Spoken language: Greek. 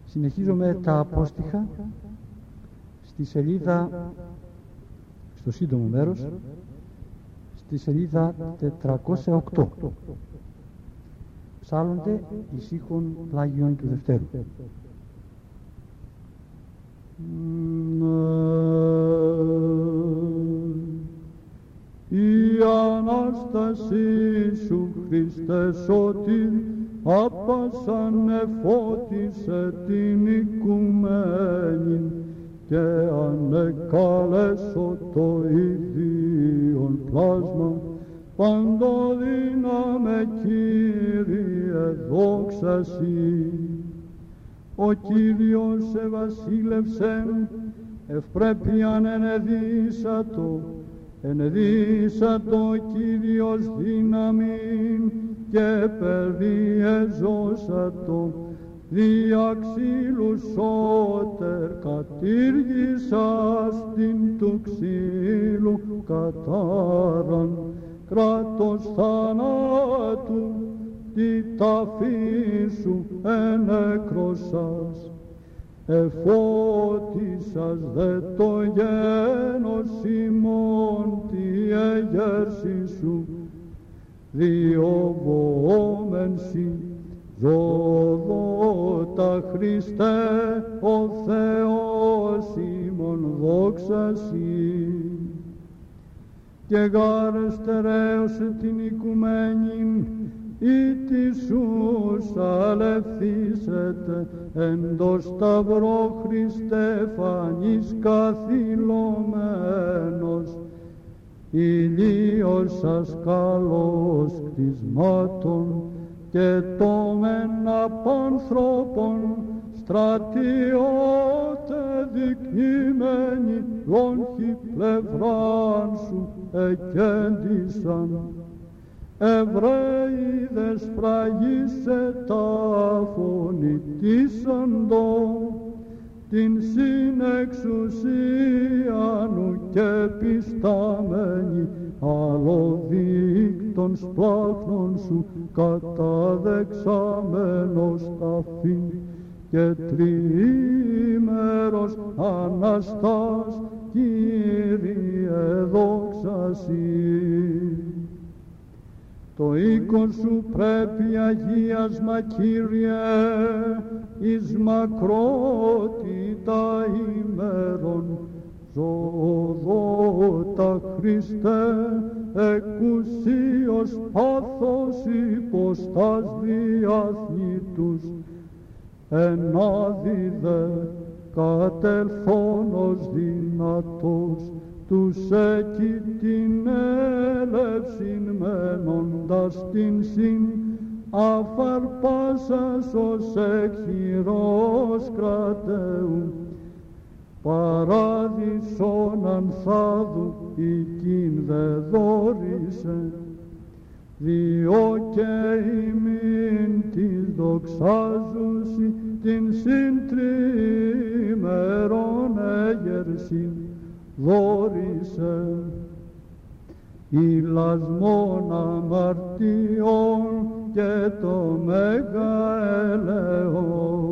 Συνεχίζουμε τα απόστιχα στη σελίδα, στο σύντομο μέρος, στη σελίδα 408. Ψάλλονται εις ήχων πλάγιον του Δευτέρου. Η Ανάστασή σου, Χριστέ σωτήρ, άπασαν εφώτισε την οικουμένη και ανεκάλεσο το ίδιον πλάσμα. Παντοδύναμε, Κύριε, δόξα Σοι. Ο Κύριος ευασίλευσεν, ευπρέπειαν ενεδύσατο Κύριος δύναμιν και περιεζώσατο, δια ξύλου σώτερ κατήργησας την του ξύλου κατάραν, κράτος θανάτου τη ταφή σου ενεκροσάς. Εφώτισας δε το γένος ημών τη εγέρση σου, διοβόμενσι ζωδότα Χριστέ ο Θεός ημών, δόξα Σοι. Και γάρε στερέωσε την οικουμένην, ή της σου αλευθύσετε εν το σταυρό Χριστέ φανείς καθυλωμένος, ηλίος σας καλός κτισμάτων και τόμεν απάνθρωπων στρατιώτε δεικνύμενοι λόγχοι πλευράν σου εκέντησαν. Εβραίοι δε σφραγίσε τα φωνητήσαντο την συνεξουσίανου και πιστάμενοι αλλοδείκτων σπλάχνων σου καταδεξάμενος ταφήν και τριήμερος Αναστάς, Κύριε, δόξα Σοι. Το οίκον σου πρέπει αγίασμα, Κύριε, εις μακρότητα ημέρων, ζωδότα Χριστέ, εκουσίως πάθος υποστάς διαθνήτους, ενάδιδε κατελθόνος δυνατός, τους εκεί την έλευσιν μένοντας την συν αφαρπάσας ως εκχειρός κρατέου, παράδεισον ανθάδου οικίν δε δόρισε, διό και ημίν της δοξάζουσι την συντριμερών έγερσιν δόρισε. Ηλασμόν αμαρτιών και το μέγα ελεόν.